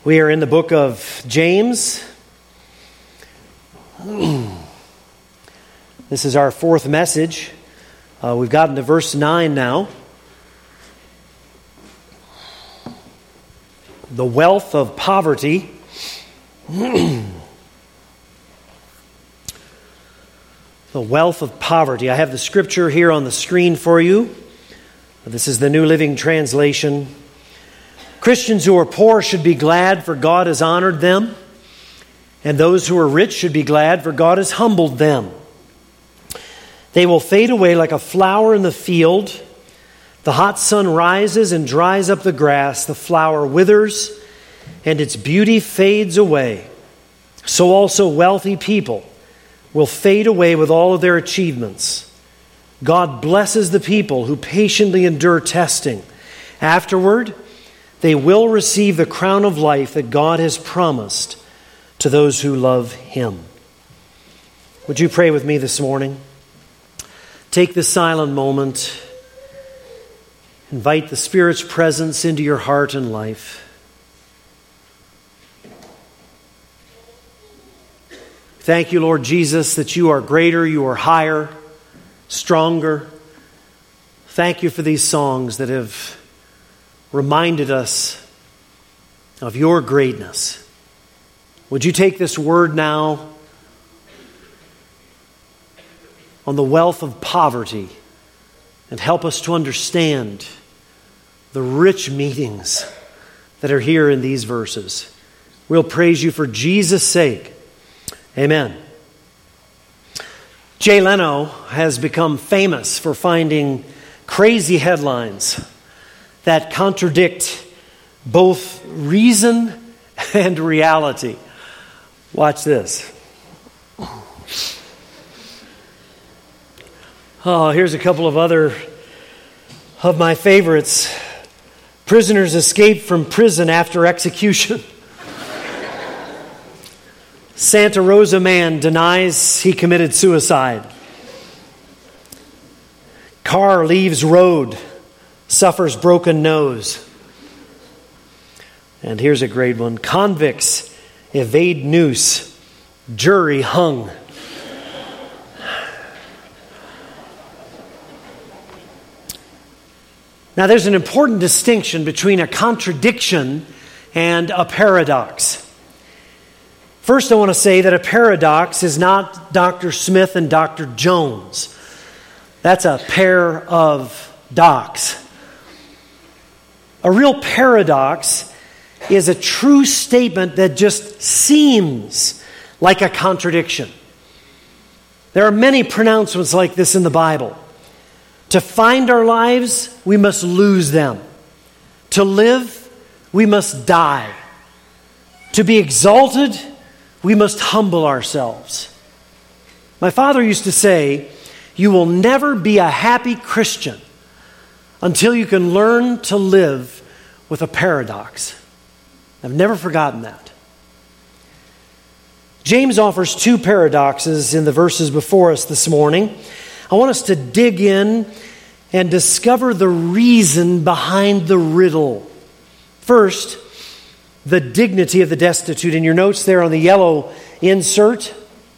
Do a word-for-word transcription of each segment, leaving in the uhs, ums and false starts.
We are in the book of James. This is our fourth message. Uh, we've gotten to verse nine now. The wealth of poverty. The wealth of poverty. I have the scripture here on the screen for you. This is the New Living Translation. Christians who are poor should be glad, for God has honored them. And those who are rich should be glad, for God has humbled them. They will fade away like a flower in the field. The hot sun rises and dries up the grass. The flower withers, and its beauty fades away. So also wealthy people will fade away with all of their achievements. God blesses the people who patiently endure testing. Afterward, they will receive the crown of life that God has promised to those who love Him. Would you pray with me this morning? Take this silent moment. Invite the Spirit's presence into your heart and life. Thank you, Lord Jesus, that you are greater, you are higher, stronger. Thank you for these songs that have reminded us of your greatness. Would you take this word now on the wealth of poverty and help us to understand the rich meanings that are here in these verses. We'll praise you for Jesus' sake. Amen. Jay Leno has become famous for finding crazy headlines that contradict both reason and reality. Watch this. Oh, here's a couple of other of my favorites. Prisoners escape from prison after execution. Santa Rosa man denies he committed suicide. Car leaves road, suffers broken nose. And here's a great one. Convicts evade noose, jury hung. Now there's an important distinction between a contradiction and a paradox. First, I want to say that a paradox is not Doctor Smith and Doctor Jones. That's a pair of docs. A real paradox is a true statement that just seems like a contradiction. There are many pronouncements like this in the Bible. To find our lives, we must lose them. To live, we must die. To be exalted, we must humble ourselves. My father used to say, you will never be a happy Christian until you can learn to live with a paradox. I've never forgotten that. James offers two paradoxes in the verses before us this morning. I want us to dig in and discover the reason behind the riddle. First, the dignity of the destitute. In your notes there on the yellow insert,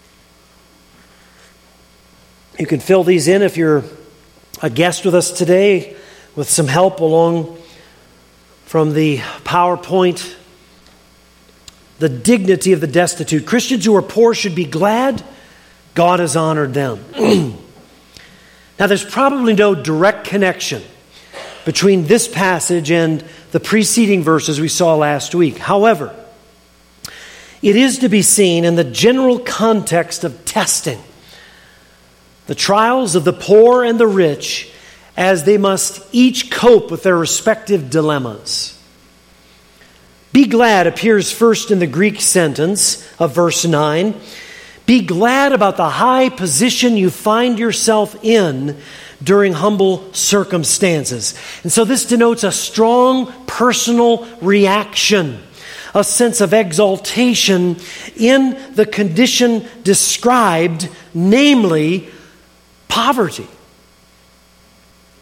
you can fill these in if you're a guest with us today with some help along from the PowerPoint. The dignity of the destitute. Christians who are poor should be glad God has honored them. Now, there's probably no direct connection between this passage and the preceding verses we saw last week. However, it is to be seen in the general context of testing, the trials of the poor and the rich, as they must each cope with their respective dilemmas. Be glad appears first in the Greek sentence of verse nine. Be glad about the high position you find yourself in during humble circumstances. And so this denotes a strong personal reaction, a sense of exaltation in the condition described, namely poverty.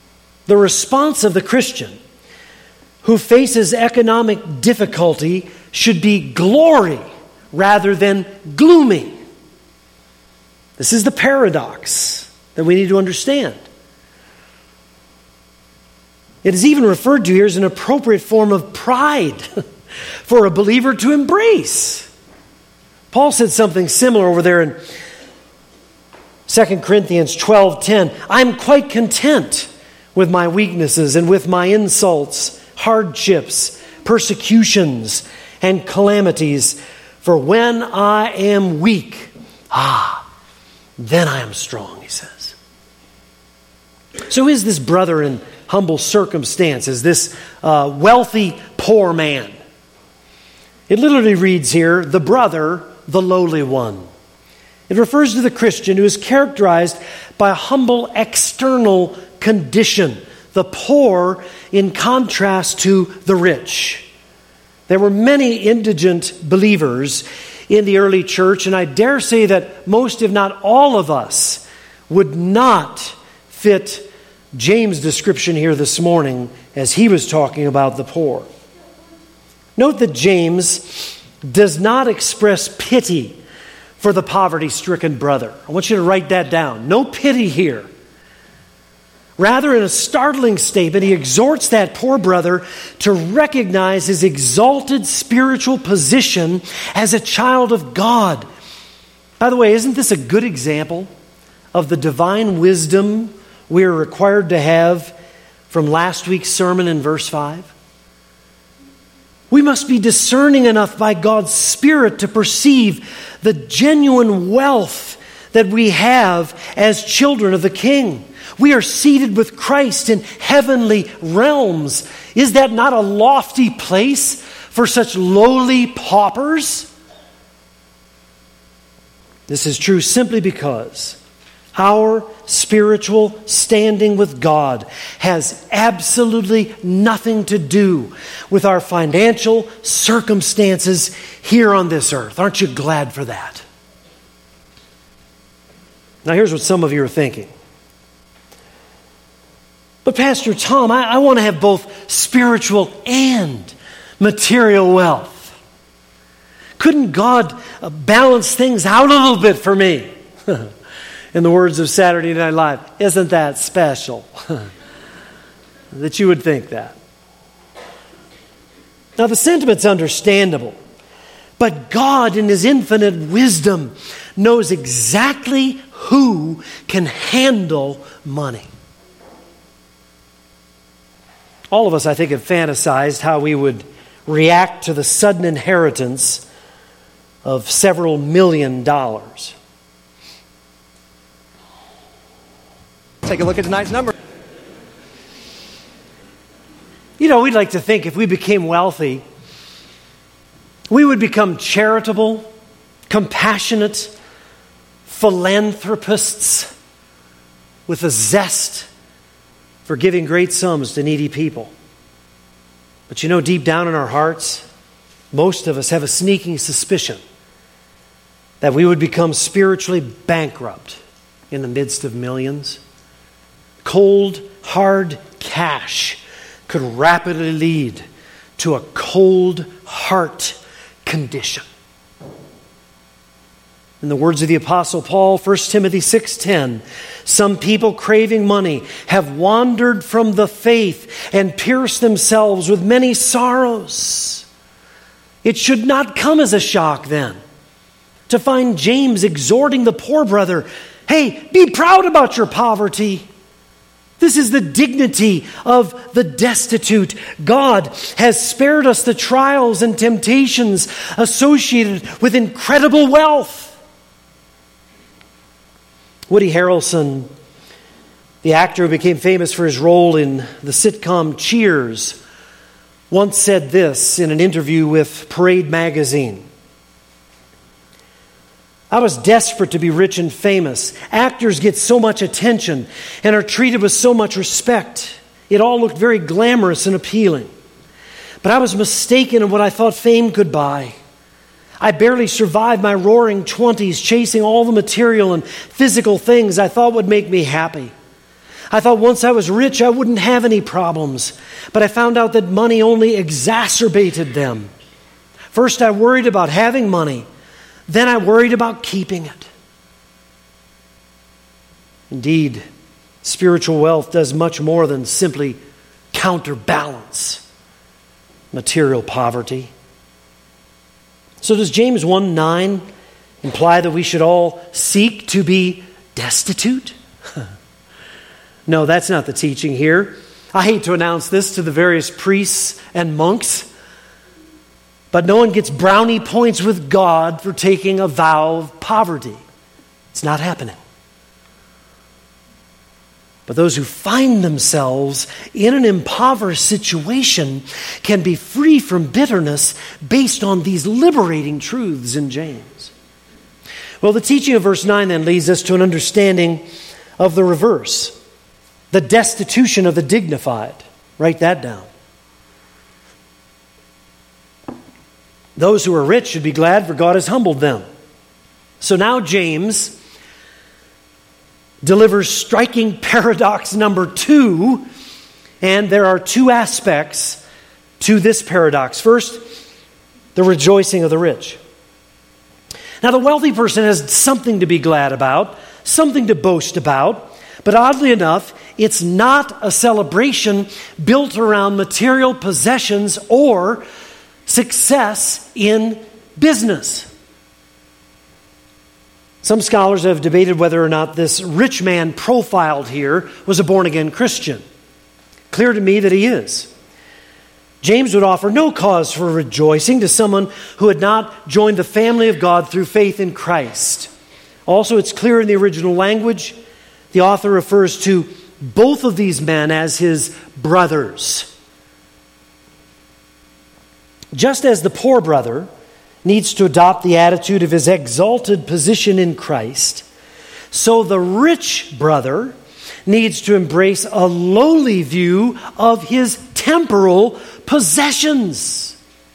The response of the Christian who faces economic difficulty should be glory rather than gloomy. This is the paradox that we need to understand. It is even referred to here as an appropriate form of pride for a believer to embrace. Paul said something similar over there in Second Corinthians twelve ten. I'm quite content with my weaknesses and with my insults, hardships, persecutions, and calamities. For when I am weak, ah, then I am strong, he says. So is this brother in humble circumstances, this uh, wealthy poor man? It literally reads here, the brother, the lowly one. It refers to the Christian who is characterized by a humble external condition, the poor in contrast to the rich. There were many indigent believers in the early church, and I dare say that most, if not all of us, would not fit James' description here this morning as he was talking about the poor. Note that James does not express pity for the poverty-stricken brother. I want you to write that down. No pity here. Rather, in a startling statement, he exhorts that poor brother to recognize his exalted spiritual position as a child of God. By the way, isn't this a good example of the divine wisdom we are required to have from last week's sermon in verse five? We must be discerning enough by God's Spirit to perceive the genuine wealth that we have as children of the King. We are seated with Christ in heavenly realms. Is that not a lofty place for such lowly paupers? This is true simply because our spiritual standing with God has absolutely nothing to do with our financial circumstances here on this earth. Aren't you glad for that? Now here's what some of you are thinking. But Pastor Tom, I, I want to have both spiritual and material wealth. Couldn't God uh, balance things out a little bit for me? In the words of Saturday Night Live, isn't that special? That you would think that. Now the sentiment's understandable, but God in His infinite wisdom knows exactly who can handle money. All of us, I think, have fantasized how we would react to the sudden inheritance of several million dollars. Take a look at tonight's number. You know, we'd like to think if we became wealthy, we would become charitable, compassionate philanthropists with a zest for giving great sums to needy people. But you know, deep down in our hearts, most of us have a sneaking suspicion that we would become spiritually bankrupt in the midst of millions. Cold, hard cash could rapidly lead to a cold heart condition. In the words of the Apostle Paul, First Timothy six ten, some people craving money have wandered from the faith and pierced themselves with many sorrows. It should not come as a shock then to find James exhorting the poor brother, hey, be proud about your poverty. This is the dignity of the destitute. God has spared us the trials and temptations associated with incredible wealth. Woody Harrelson, the actor who became famous for his role in the sitcom Cheers, once said this in an interview with Parade magazine. I was desperate to be rich and famous. Actors get so much attention and are treated with so much respect. It all looked very glamorous and appealing. But I was mistaken in what I thought fame could buy. I barely survived my roaring twenties chasing all the material and physical things I thought would make me happy. I thought once I was rich, I wouldn't have any problems. But I found out that money only exacerbated them. First, I worried about having money. Then I worried about keeping it. Indeed, spiritual wealth does much more than simply counterbalance material poverty. So does James one nine imply that we should all seek to be destitute? No, that's not the teaching here. I hate to announce this to the various priests and monks, but no one gets brownie points with God for taking a vow of poverty. It's not happening. But those who find themselves in an impoverished situation can be free from bitterness based on these liberating truths in James. Well, the teaching of verse nine then leads us to an understanding of the reverse, the destitution of the dignified. Write that down. Those who are rich should be glad, for God has humbled them. So now James delivers striking paradox number two, and there are two aspects to this paradox. First, the rejoicing of the rich. Now, the wealthy person has something to be glad about, something to boast about, but oddly enough, it's not a celebration built around material possessions or success in business. Some scholars have debated whether or not this rich man profiled here was a born-again Christian. Clear to me that he is. James would offer no cause for rejoicing to someone who had not joined the family of God through faith in Christ. Also, it's clear in the original language, the author refers to both of these men as his brothers. Just as the poor brother needs to adopt the attitude of his exalted position in Christ, so the rich brother needs to embrace a lowly view of his temporal possessions.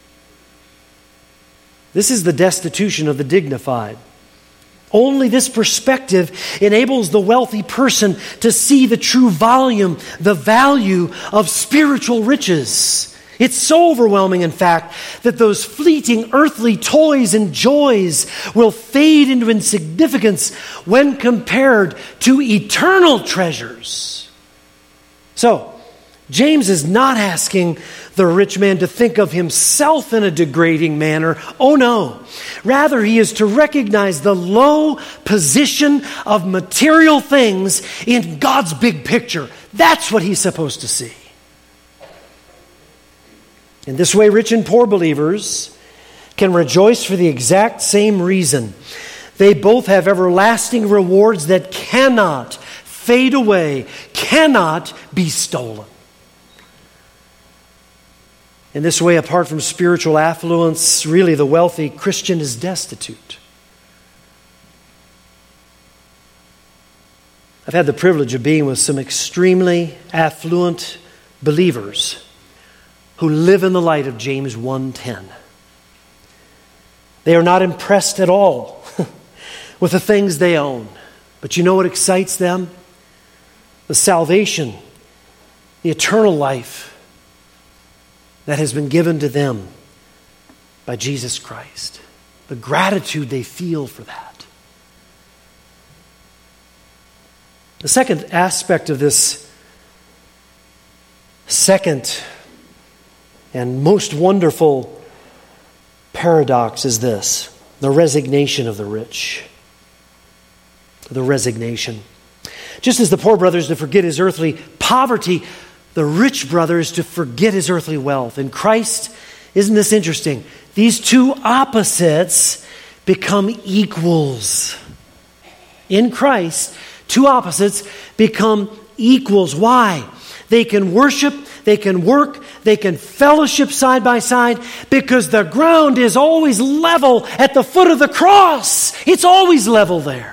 This is the destitution of the dignified. Only this perspective enables the wealthy person to see the true volume, the value of spiritual riches. It's so overwhelming, in fact, that those fleeting earthly toys and joys will fade into insignificance when compared to eternal treasures. So, James is not asking the rich man to think of himself in a degrading manner. Oh no. Rather, he is to recognize the low position of material things in God's big picture. That's what he's supposed to see. In this way, rich and poor believers can rejoice for the exact same reason. They both have everlasting rewards that cannot fade away, cannot be stolen. In this way, apart from spiritual affluence, really the wealthy Christian is destitute. I've had the privilege of being with some extremely affluent believers who live in the light of James one ten. They are not impressed at all with the things they own. But you know what excites them? The salvation, the eternal life that has been given to them by Jesus Christ. The gratitude they feel for that. The second aspect of this second and most wonderful paradox is this: the resignation of the rich. The resignation. Just as the poor brother is to forget his earthly poverty, the rich brother is to forget his earthly wealth. In Christ, isn't this interesting? These two opposites become equals. In Christ, two opposites become equals. Why? They can worship, they can work, they can fellowship side by side because the ground is always level at the foot of the cross. It's always level there.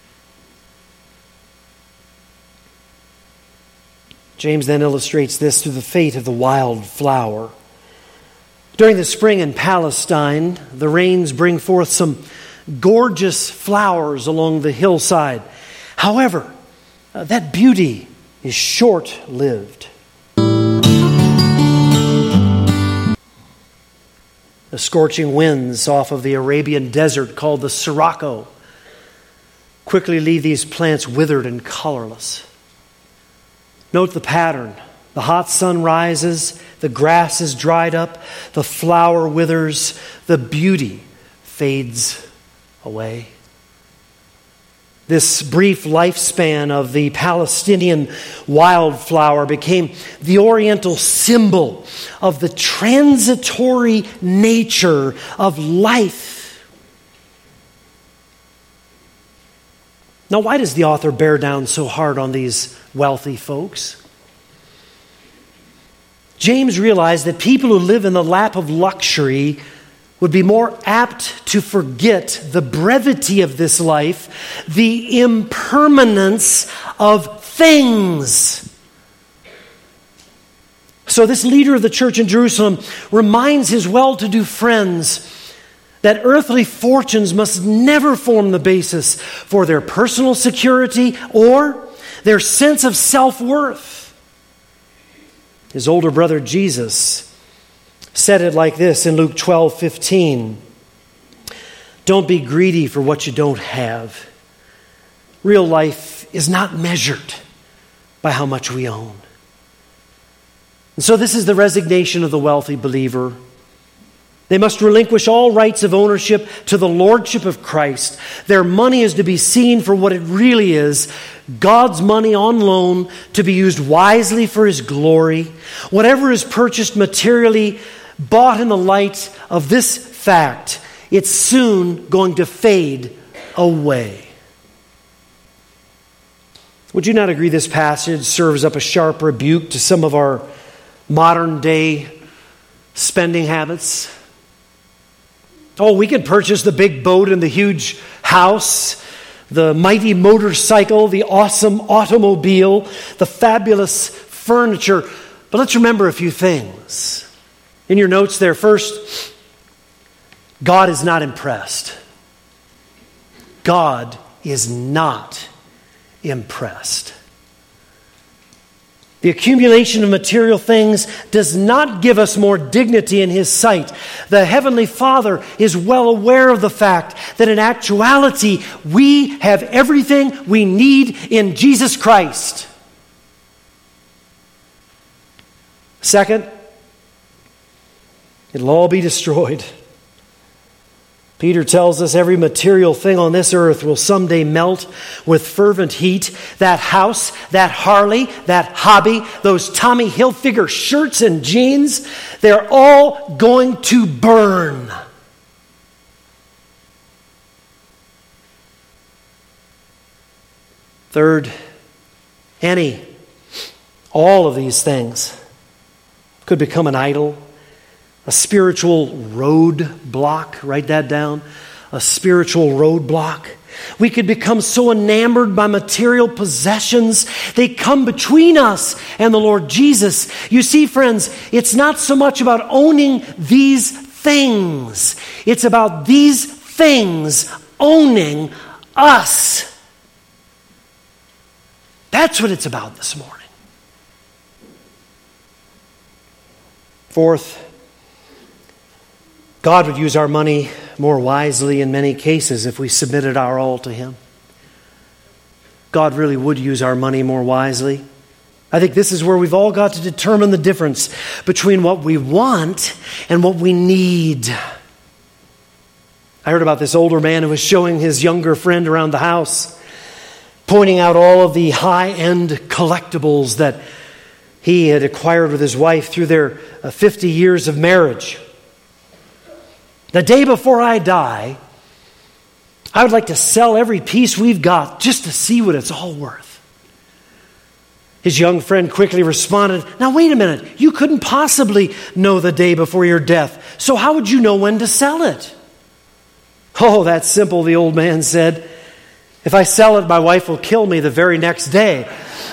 James then illustrates this through the fate of the wild flower. During the spring in Palestine, the rains bring forth some gorgeous flowers along the hillside. However, uh, that beauty is short-lived. The scorching winds off of the Arabian desert called the Sirocco quickly leave these plants withered and colorless. Note the pattern. The hot sun rises, the grass is dried up, the flower withers, the beauty fades away. This brief lifespan of the Palestinian wildflower became the Oriental symbol of the transitory nature of life. Now, why does the author bear down so hard on these wealthy folks? James realized that people who live in the lap of luxury would be more apt to forget the brevity of this life, the impermanence of things. So this leader of the church in Jerusalem reminds his well-to-do friends that earthly fortunes must never form the basis for their personal security or their sense of self-worth. His older brother Jesus said it like this in Luke twelve fifteen. Don't be greedy for what you don't have. Real life is not measured by how much we own. And so this is the resignation of the wealthy believer. They must relinquish all rights of ownership to the lordship of Christ. Their money is to be seen for what it really is, God's money on loan to be used wisely for His glory. Whatever is purchased materially, bought in the light of this fact, it's soon going to fade away. Would you not agree this passage serves up a sharp rebuke to some of our modern day spending habits? Oh, we could purchase the big boat and the huge house, the mighty motorcycle, the awesome automobile, the fabulous furniture. But let's remember a few things. In your notes there, first, God is not impressed. God is not impressed. The accumulation of material things does not give us more dignity in His sight. The Heavenly Father is well aware of the fact that in actuality, we have everything we need in Jesus Christ. Second, it'll all be destroyed. Peter tells us every material thing on this earth will someday melt with fervent heat. That house, that Harley, that hobby, those Tommy Hilfiger shirts and jeans, they're all going to burn. Third, any, all of these things could become an idol. A spiritual roadblock, write that down. A spiritual roadblock. We could become so enamored by material possessions, they come between us and the Lord Jesus. You see, friends, it's not so much about owning these things. It's about these things owning us. That's what it's about this morning. Fourth, God would use our money more wisely in many cases if we submitted our all to Him. God really would use our money more wisely. I think this is where we've all got to determine the difference between what we want and what we need. I heard about this older man who was showing his younger friend around the house, pointing out all of the high-end collectibles that he had acquired with his wife through their fifty years of marriage. The day before I die, I would like to sell every piece we've got just to see what it's all worth. His young friend quickly responded, now wait a minute, you couldn't possibly know the day before your death, so how would you know when to sell it? Oh, that's simple, the old man said. If I sell it, my wife will kill me the very next day.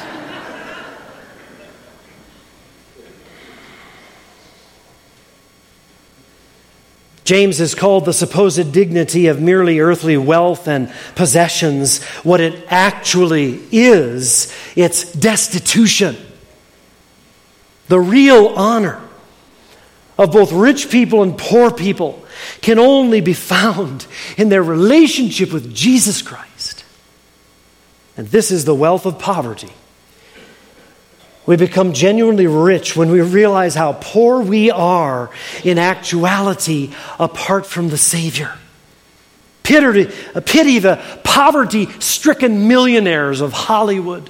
James has called the supposed dignity of merely earthly wealth and possessions what it actually is. It's destitution. The real honor of both rich people and poor people can only be found in their relationship with Jesus Christ. And this is the wealth of poverty. We become genuinely rich when we realize how poor we are in actuality apart from the Savior. Pity, pity the poverty-stricken millionaires of Hollywood.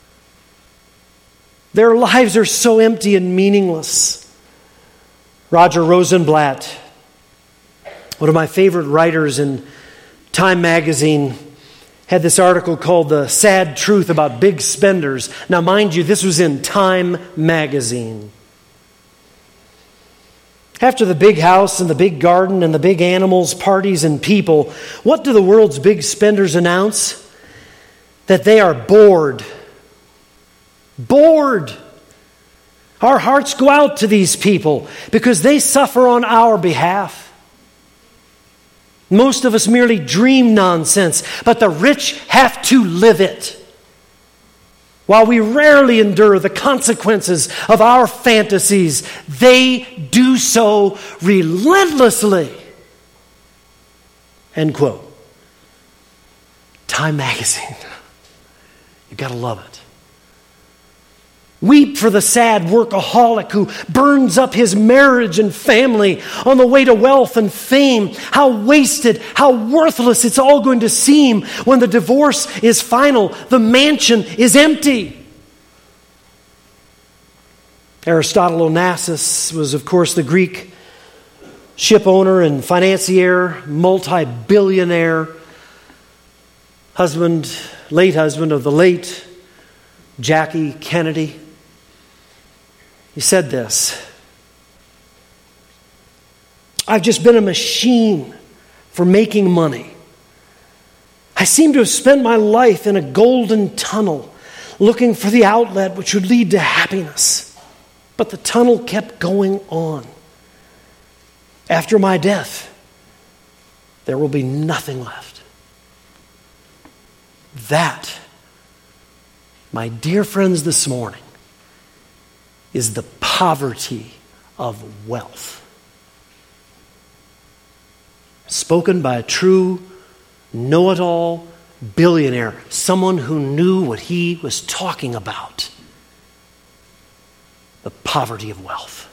Their lives are so empty and meaningless. Roger Rosenblatt, one of my favorite writers in Time magazine, had this article called The Sad Truth About Big Spenders. Now, mind you, this was in Time magazine. After the big house and the big garden and the big animals, parties, and people, what do the world's big spenders announce? That they are bored. Bored. Our hearts go out to these people because they suffer on our behalf. Most of us merely dream nonsense, but the rich have to live it. While we rarely endure the consequences of our fantasies, they do so relentlessly. End quote. Time magazine. You've got to love it. Weep for the sad workaholic who burns up his marriage and family on the way to wealth and fame. How wasted, how worthless it's all going to seem when the divorce is final, the mansion is empty. Aristotle Onassis was, of course, the Greek ship owner and financier, multi-billionaire, husband, late husband of the late Jackie Kennedy. He said this: I've just been a machine for making money. I seem to have spent my life in a golden tunnel looking for the outlet which would lead to happiness. But the tunnel kept going on. After my death, there will be nothing left. That, my dear friends, this morning, is the poverty of wealth. Spoken by a true know-it-all billionaire, someone who knew what he was talking about. The poverty of wealth.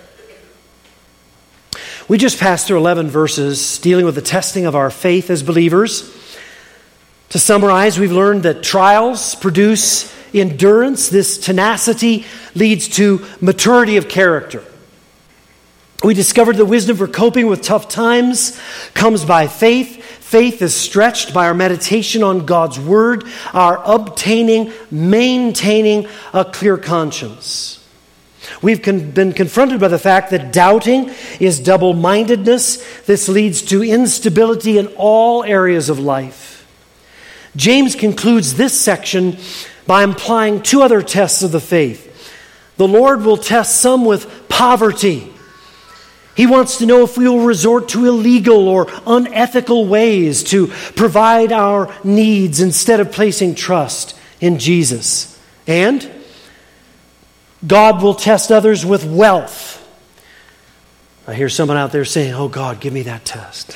We just passed through eleven verses dealing with the testing of our faith as believers. To summarize, we've learned that trials produce endurance. This tenacity leads to maturity of character. We discovered the wisdom for coping with tough times comes by faith. Faith is stretched by our meditation on God's Word, our obtaining, maintaining a clear conscience. We've con- been confronted by the fact that doubting is double-mindedness. This leads to instability in all areas of life. James concludes this section by implying two other tests of the faith. The Lord will test some with poverty. He wants to know if we will resort to illegal or unethical ways to provide our needs instead of placing trust in Jesus. And God will test others with wealth. I hear someone out there saying, "Oh God, give me that test."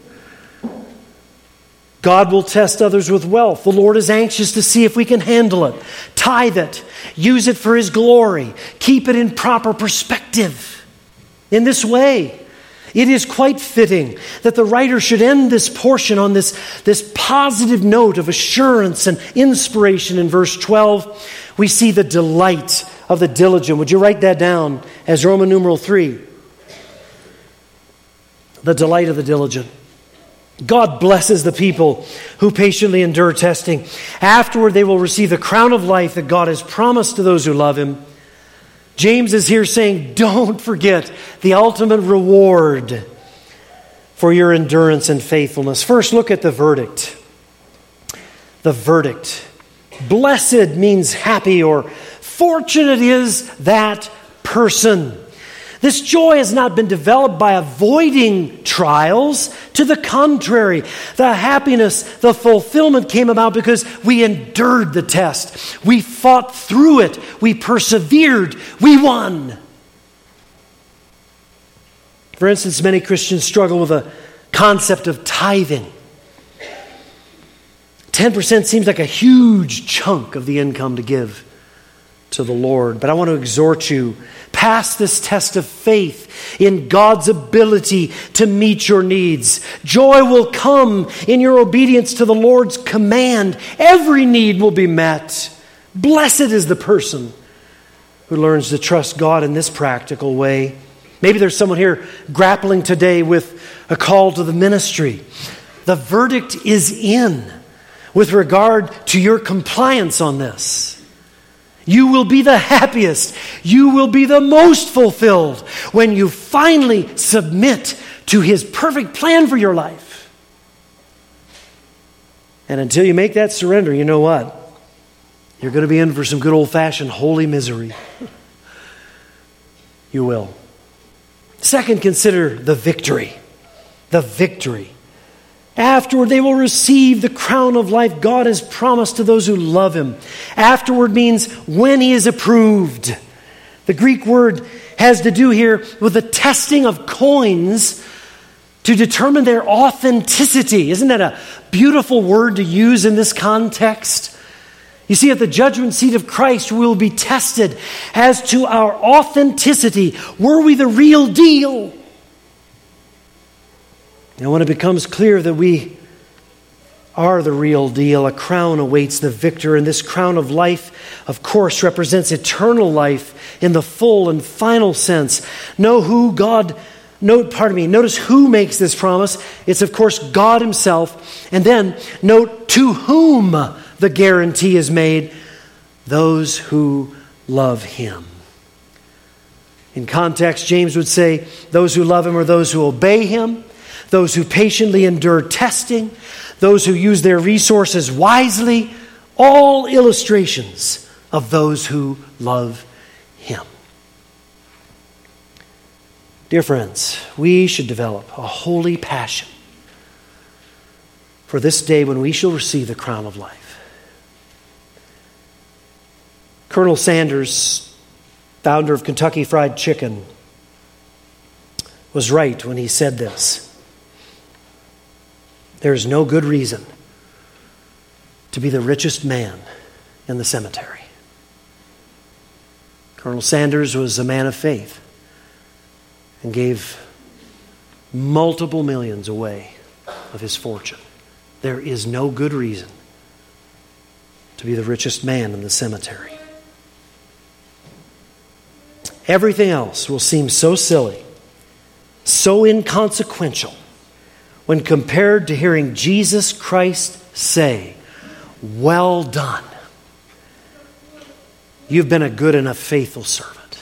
God will test others with wealth. The Lord is anxious to see if we can handle it, tithe it, use it for His glory, keep it in proper perspective. In this way, it is quite fitting that the writer should end this portion on this, this positive note of assurance and inspiration. In verse twelve, we see the delight of the diligent. Would you write that down as Roman numeral three? The delight of the diligent. God blesses the people who patiently endure testing. Afterward, they will receive the crown of life that God has promised to those who love Him. James is here saying, don't forget the ultimate reward for your endurance and faithfulness. First, look at the verdict. The verdict. Blessed means happy, or fortunate is that person. This joy has not been developed by avoiding trials. To the contrary, the happiness, the fulfillment came about because we endured the test. We fought through it. We persevered. We won. For instance, many Christians struggle with a concept of tithing. ten percent seems like a huge chunk of the income to give to the Lord. But I want to exhort you, pass this test of faith in God's ability to meet your needs. Joy will come in your obedience to the Lord's command. Every need will be met. Blessed is the person who learns to trust God in this practical way. Maybe there's someone here grappling today with a call to the ministry. The verdict is in with regard to your compliance on this. You will be the happiest, you will be the most fulfilled when you finally submit to His perfect plan for your life. And until you make that surrender, you know what? You're going to be in for some good old-fashioned holy misery. You will. Second, consider the victory. The victory. Afterward, they will receive the crown of life God has promised to those who love Him. Afterward means when He is approved. The Greek word has to do here with the testing of coins to determine their authenticity. Isn't that a beautiful word to use in this context? You see, at the judgment seat of Christ, we will be tested as to our authenticity. Were we the real deal? And when it becomes clear that we are the real deal, a crown awaits the victor. And this crown of life, of course, represents eternal life in the full and final sense. Know who God, note, pardon me, notice who makes this promise. It's, of course, God Himself. And then note to whom the guarantee is made. Those who love Him. In context, James would say, those who love Him are those who obey Him, those who patiently endure testing, those who use their resources wisely, all illustrations of those who love Him. Dear friends, we should develop a holy passion for this day when we shall receive the crown of life. Colonel Sanders, founder of Kentucky Fried Chicken, was right when he said this. There is no good reason to be the richest man in the cemetery. Colonel Sanders was a man of faith and gave multiple millions away of his fortune. There is no good reason to be the richest man in the cemetery. Everything else will seem so silly, so inconsequential, when compared to hearing Jesus Christ say, "Well done. You've been a good and a faithful servant."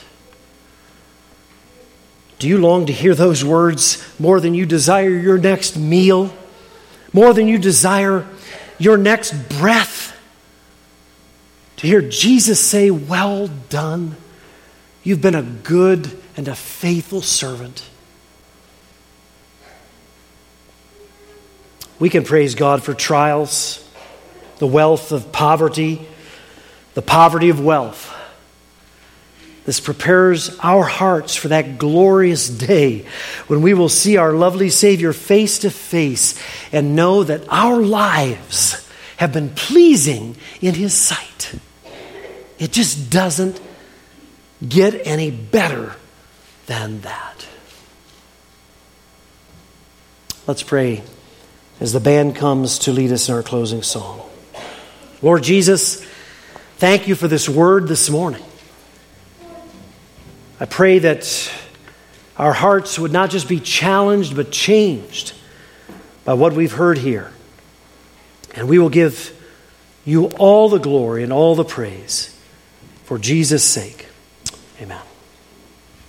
Do you long to hear those words more than you desire your next meal? More than you desire your next breath? To hear Jesus say, "Well done. You've been a good and a faithful servant." We can praise God for trials, the wealth of poverty, the poverty of wealth. This prepares our hearts for that glorious day when we will see our lovely Savior face to face and know that our lives have been pleasing in His sight. It just doesn't get any better than that. Let's pray as the band comes to lead us in our closing song. Lord Jesus, thank You for this word this morning. I pray that our hearts would not just be challenged, but changed by what we've heard here. And we will give You all the glory and all the praise for Jesus' sake. Amen.